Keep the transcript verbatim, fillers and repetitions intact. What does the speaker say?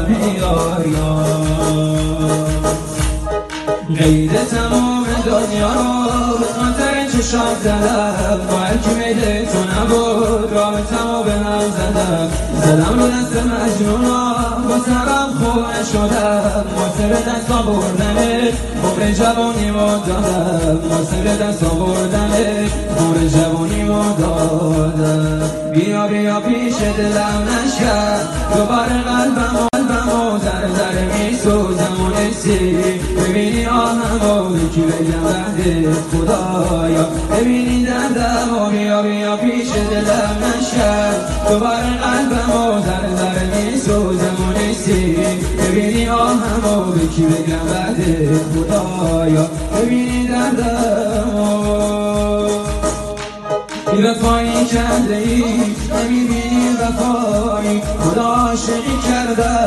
یار یار غیر تمام دنیا رو به خاطر چشام زدم با هر کی میده تو نبود رابطمو به هم زدم زدم رو دست مجنونا با سرم خونه شدم واسه به دست آوردنت عمر جوانیمو دادم واسه به دست آوردنت عمر جوانیمو دادم بیا بیا پیش دلم نشکن دوباره قلبم قلبمو ذره ذره میسوزم و نسی ببینی آهمو یکی بگم بعد خدایا ببینی دردمو بیا بیا پیش دلم نشکن دوباره قلبمو ذره ذره میسوزم و نسی ببینی آهمو یکی بگم بعد خدایا ببینی دردمو بی وفایی کرده ای نمیبینی وفایی خدا عاشقی کرده